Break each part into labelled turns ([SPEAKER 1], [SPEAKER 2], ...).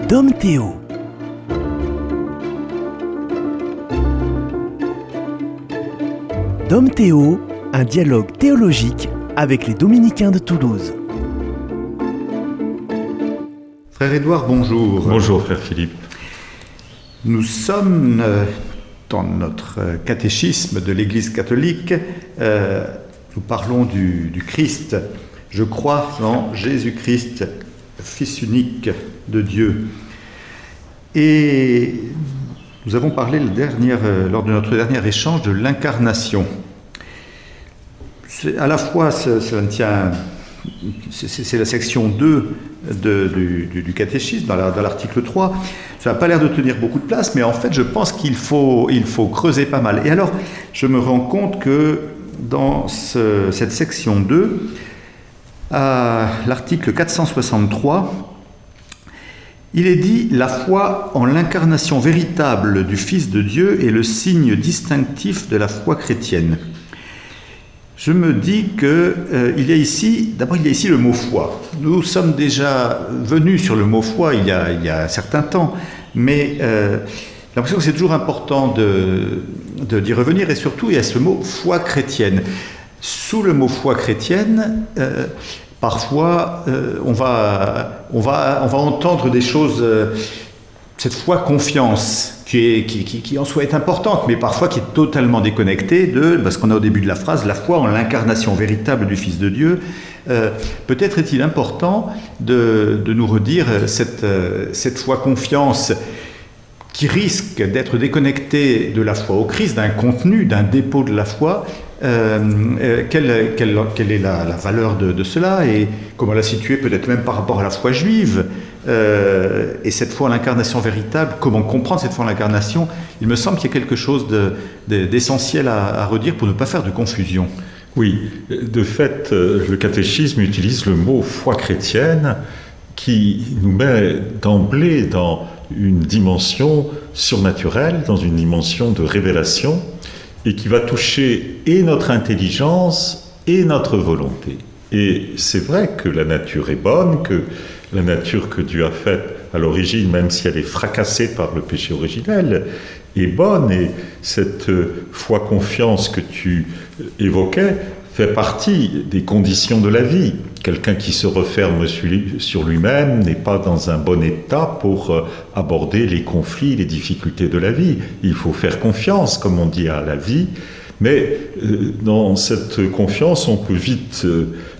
[SPEAKER 1] Dom Théo. Dom Théo, un dialogue théologique avec les Dominicains de Toulouse.
[SPEAKER 2] Frère Édouard, bonjour.
[SPEAKER 3] Bonjour, frère Philippe.
[SPEAKER 2] Nous sommes dans notre catéchisme de l'Église catholique. Nous parlons du Christ. Je crois en Jésus-Christ, Fils unique de Dieu. Et nous avons parlé lors de notre dernier échange de l'incarnation. À la fois, c'est la section 2 du catéchisme, dans l'article 3. Ça n'a pas l'air de tenir beaucoup de place, mais en fait, je pense qu'il faut creuser pas mal. Et alors, je me rends compte que dans cette section 2, à l'article 463, il est dit « La foi en l'incarnation véritable du Fils de Dieu est le signe distinctif de la foi chrétienne. » Je me dis qu'il y a ici le mot foi. Nous sommes déjà venus sur le mot foi il y a un certain temps, mais j'ai l'impression que c'est toujours important d'y revenir, et surtout il y a ce mot foi chrétienne. Sous le mot foi chrétienne, parfois on va entendre des choses, cette foi confiance, qui en soi est importante, mais parfois qui est totalement déconnectée parce qu'on a au début de la phrase, la foi en l'incarnation véritable du Fils de Dieu. Peut-être est-il important de nous redire cette foi confiance qui risque d'être déconnectée de la foi au Christ, d'un contenu, d'un dépôt de la foi. Quelle est la valeur de cela, et comment la situer peut-être même par rapport à la foi juive, et cette foi en l'incarnation véritable, comment comprendre cette foi en l'incarnation. Il me semble qu'il y a quelque chose d'essentiel à redire pour ne pas faire de confusion.
[SPEAKER 3] Oui, de fait, le catéchisme utilise le mot foi chrétienne qui nous met d'emblée dans une dimension surnaturelle, dans une dimension de révélation, et qui va toucher et notre intelligence et notre volonté. Et c'est vrai que la nature est bonne, que la nature que Dieu a faite à l'origine, même si elle est fracassée par le péché originel, est bonne, et cette foi-confiance que tu évoquais fait partie des conditions de la vie. Quelqu'un qui se referme sur lui-même n'est pas dans un bon état pour aborder les conflits, les difficultés de la vie. Il faut faire confiance, comme on dit, à la vie, mais dans cette confiance, on peut vite,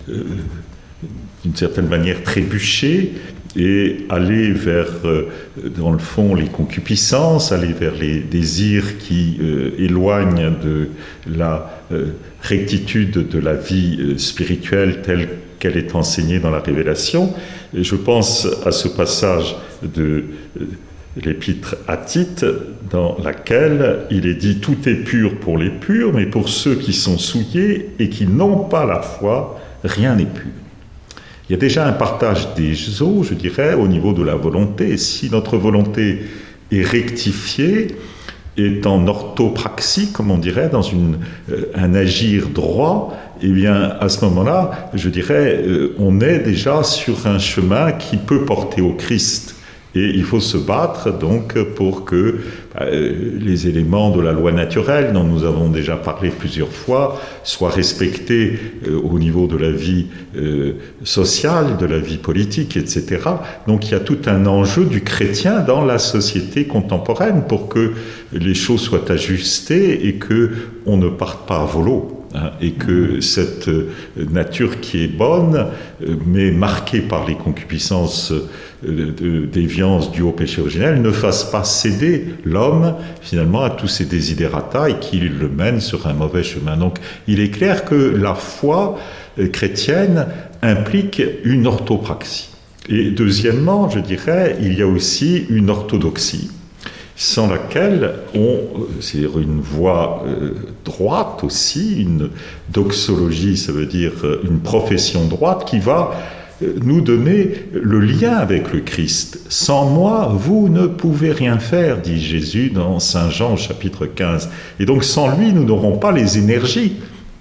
[SPEAKER 3] d'une certaine manière, trébucher et aller vers, dans le fond, les concupiscences, aller vers les désirs qui éloignent de la rectitude de la vie spirituelle telle qu'elle est enseignée dans la Révélation. Et je pense à ce passage de l'épître à Tite, dans laquelle il est dit « Tout est pur pour les purs, mais pour ceux qui sont souillés et qui n'ont pas la foi, rien n'est pur. » Il y a déjà un partage des eaux, je dirais, au niveau de la volonté. Si notre volonté est rectifiée, est en orthopraxie, comme on dirait, dans un agir droit, eh bien, à ce moment-là, je dirais, on est déjà sur un chemin qui peut porter au Christ. Et il faut se battre donc pour que les éléments de la loi naturelle, dont nous avons déjà parlé plusieurs fois, soient respectés au niveau de la vie sociale, de la vie politique, etc. Donc il y a tout un enjeu du chrétien dans la société contemporaine pour que les choses soient ajustées et qu'on ne parte pas à volo. Et que cette nature qui est bonne, mais marquée par les concupiscences déviance dues au péché originel, ne fasse pas céder l'homme finalement à tous ses desiderata et qu'il le mène sur un mauvais chemin. Donc il est clair que la foi chrétienne implique une orthopraxie. Et deuxièmement, je dirais, il y a aussi une orthodoxie, sans laquelle c'est une voie droite aussi, une doxologie, ça veut dire une profession droite qui va nous donner le lien avec le Christ. Sans moi, vous ne pouvez rien faire, dit Jésus dans Saint Jean chapitre 15. Et donc sans lui, nous n'aurons pas les énergies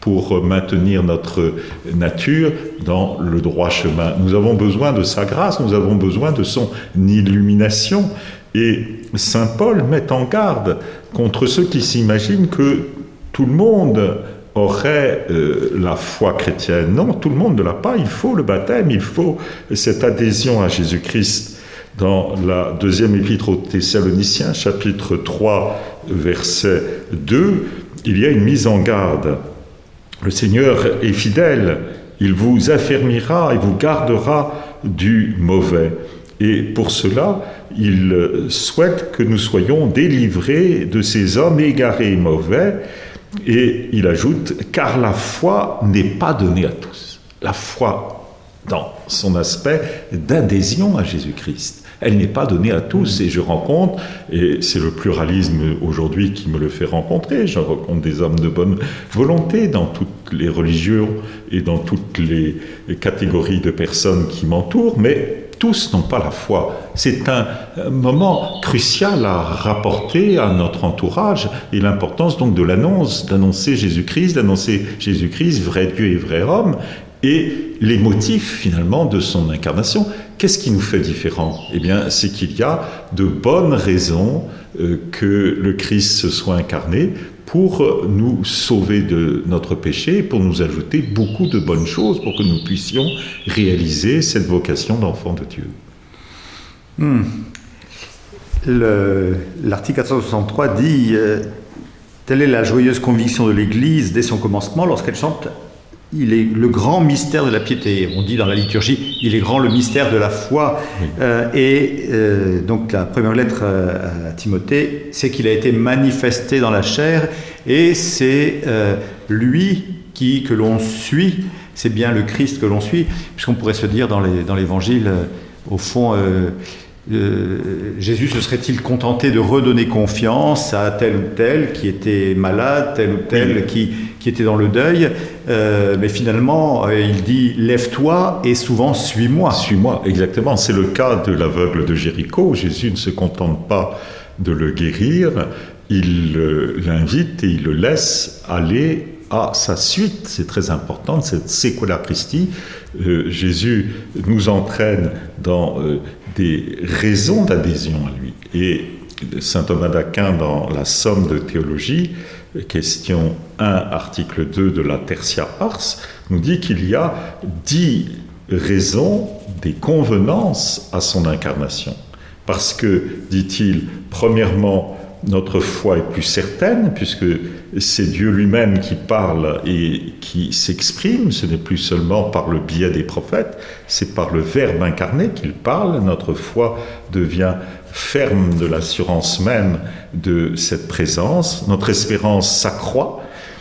[SPEAKER 3] pour maintenir notre nature dans le droit chemin. Nous avons besoin de sa grâce, nous avons besoin de son illumination. Et saint Paul met en garde contre ceux qui s'imaginent que tout le monde aurait la foi chrétienne. Non, tout le monde ne l'a pas. Il faut le baptême, il faut cette adhésion à Jésus-Christ. Dans la deuxième épître aux Thessaloniciens, chapitre 3, verset 2, il y a une mise en garde. Le Seigneur est fidèle, il vous affermira et vous gardera du mauvais. Et pour cela, il souhaite que nous soyons délivrés de ces hommes égarés et mauvais. Et il ajoute, car la foi n'est pas donnée à tous. La foi, dans son aspect d'adhésion à Jésus-Christ, elle n'est pas donnée à tous. Et je rencontre, et c'est le pluralisme aujourd'hui qui me le fait rencontrer, je rencontre des hommes de bonne volonté dans toutes les religions et dans toutes les catégories de personnes qui m'entourent, mais tous n'ont pas la foi. C'est un moment crucial à rapporter à notre entourage, et l'importance donc de l'annonce, d'annoncer Jésus-Christ, vrai Dieu et vrai homme, et les motifs finalement de son incarnation. Qu'est-ce qui nous fait différents ? Eh bien, c'est qu'il y a de bonnes raisons que le Christ se soit incarné pour nous sauver de notre péché, pour nous ajouter beaucoup de bonnes choses, pour que nous puissions réaliser cette vocation d'enfant de Dieu.
[SPEAKER 2] L'article 463 dit telle est la joyeuse conviction de l'Église dès son commencement lorsqu'elle chante il est le grand mystère de la piété. On dit dans la liturgie, il est grand le mystère de la foi. Oui. Donc la première lettre à Timothée, c'est qu'il a été manifesté dans la chair, et c'est lui que l'on suit, c'est bien le Christ que l'on suit, puisqu'on pourrait se dire dans l'Évangile, au fond, Jésus se serait-il contenté de redonner confiance à tel ou tel qui était malade, tel ou tel qui était dans le deuil, mais finalement il dit lève-toi et souvent suis-moi.
[SPEAKER 3] Suis-moi, exactement. C'est le cas de l'aveugle de Jéricho. Jésus ne se contente pas de le guérir, il l'invite et il le laisse aller à sa suite. C'est très important, cette Secola Christi. Jésus nous entraîne dans des raisons d'adhésion à lui. Et saint Thomas d'Aquin, dans la Somme de théologie, question 1, article 2 de la Tertia Pars, nous dit qu'il y a 10 raisons, des convenances à son incarnation. Parce que, dit-il, premièrement, notre foi est plus certaine, puisque c'est Dieu lui-même qui parle et qui s'exprime. Ce n'est plus seulement par le biais des prophètes, c'est par le Verbe incarné qu'il parle. Notre foi devient ferme de l'assurance même de cette présence. Notre espérance s'accroît.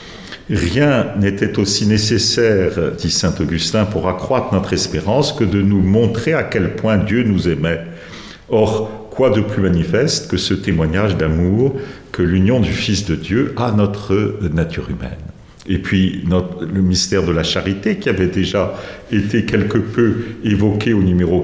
[SPEAKER 3] Rien n'était aussi nécessaire, dit saint Augustin, pour accroître notre espérance que de nous montrer à quel point Dieu nous aimait. Or, quoi de plus manifeste que ce témoignage d'amour que l'union du Fils de Dieu à notre nature humaine. Et puis le mystère de la charité qui avait déjà été quelque peu évoqué au numéro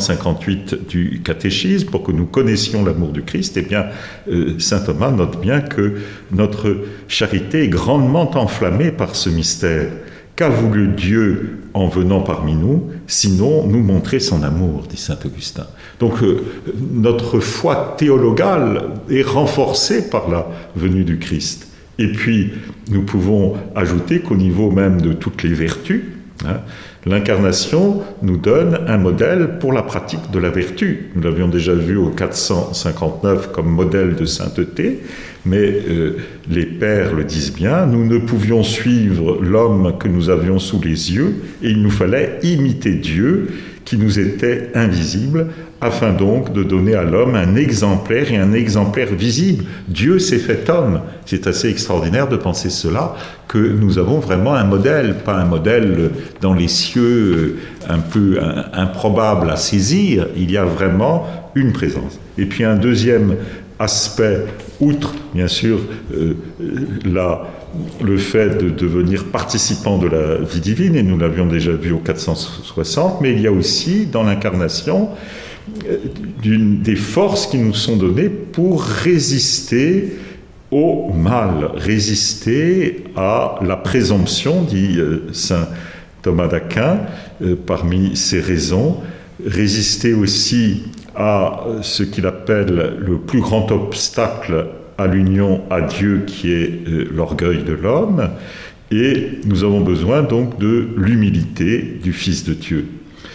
[SPEAKER 3] 458 du catéchisme pour que nous connaissions l'amour du Christ. Eh bien, saint Thomas note bien que notre charité est grandement enflammée par ce mystère. Qu'a voulu Dieu en venant parmi nous, sinon nous montrer son amour, dit saint Augustin. Donc notre foi théologale est renforcée par la venue du Christ. Et puis nous pouvons ajouter qu'au niveau même de toutes les vertus, l'incarnation nous donne un modèle pour la pratique de la vertu. Nous l'avions déjà vu au 459 comme modèle de sainteté, mais les pères le disent bien, nous ne pouvions suivre l'homme que nous avions sous les yeux, et il nous fallait imiter Dieu qui nous était invisible, afin donc de donner à l'homme un exemplaire, et un exemplaire visible. Dieu s'est fait homme. C'est assez extraordinaire de penser cela, que nous avons vraiment un modèle, pas un modèle dans les cieux, un peu improbable à saisir. Il y a vraiment une présence. Et puis un deuxième aspect, outre bien sûr le fait de devenir participant de la vie divine, et nous l'avions déjà vu au 460, mais il y a aussi dans l'incarnation des forces qui nous sont données pour résister au mal, résister à la présomption, dit saint Thomas d'Aquin, parmi ses raisons, résister aussi à ce qu'il appelle le plus grand obstacle à l'union à Dieu, qui est l'orgueil de l'homme, et nous avons besoin donc de l'humilité du Fils de Dieu.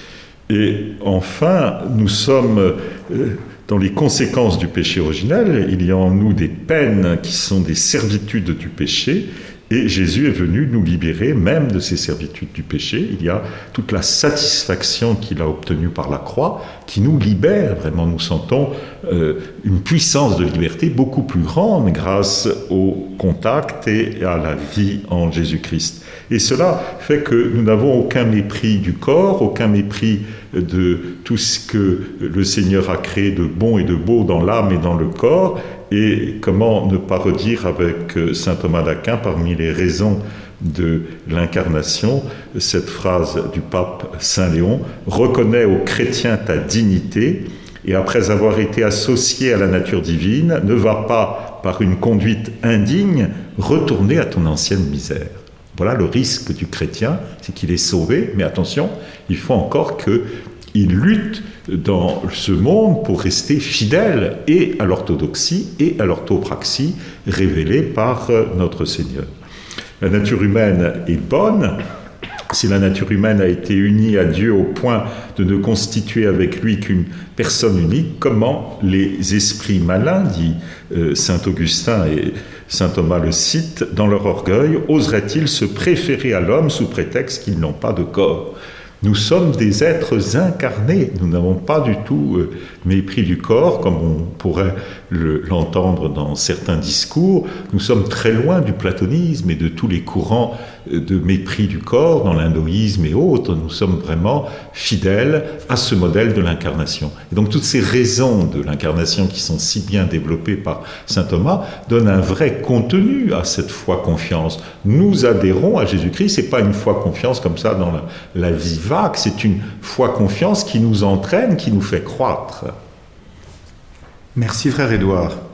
[SPEAKER 3] Et enfin, nous sommes dans les conséquences du péché originel. Il y a en nous des peines qui sont des servitudes du péché, et Jésus est venu nous libérer même de ces servitudes du péché. Il y a toute la satisfaction qu'il a obtenue par la croix qui nous libère. Vraiment, nous sentons une puissance de liberté beaucoup plus grande grâce au contact et à la vie en Jésus-Christ. Et cela fait que nous n'avons aucun mépris du corps, aucun mépris de tout ce que le Seigneur a créé de bon et de beau dans l'âme et dans le corps. Et comment ne pas redire avec saint Thomas d'Aquin, parmi les raisons de l'incarnation, cette phrase du pape Saint Léon: « Reconnais aux chrétiens ta dignité, et après avoir été associé à la nature divine, ne va pas, par une conduite indigne, retourner à ton ancienne misère. » Voilà le risque du chrétien, c'est qu'il est sauvé, mais attention, il faut encore qu'il lutte dans ce monde pour rester fidèle et à l'orthodoxie et à l'orthopraxie révélée par notre Seigneur. La nature humaine est bonne. Si la nature humaine a été unie à Dieu au point de ne constituer avec lui qu'une personne unique, comment les esprits malins, dit saint Augustin et saint Thomas le cite, dans leur orgueil, oseraient-ils se préférer à l'homme sous prétexte qu'ils n'ont pas de corps ? Nous sommes des êtres incarnés, nous n'avons pas du tout mépris du corps, comme on pourrait l'entendre dans certains discours. Nous sommes très loin du platonisme et de tous les courants de mépris du corps, dans l'hindouisme et autres. Nous sommes vraiment fidèles à ce modèle de l'incarnation. Et donc toutes ces raisons de l'incarnation qui sont si bien développées par saint Thomas donnent un vrai contenu à cette foi-confiance. Nous adhérons à Jésus-Christ, c'est pas une foi-confiance comme ça dans la vie vague, c'est une foi-confiance qui nous entraîne, qui nous fait croître.
[SPEAKER 2] Merci frère Édouard.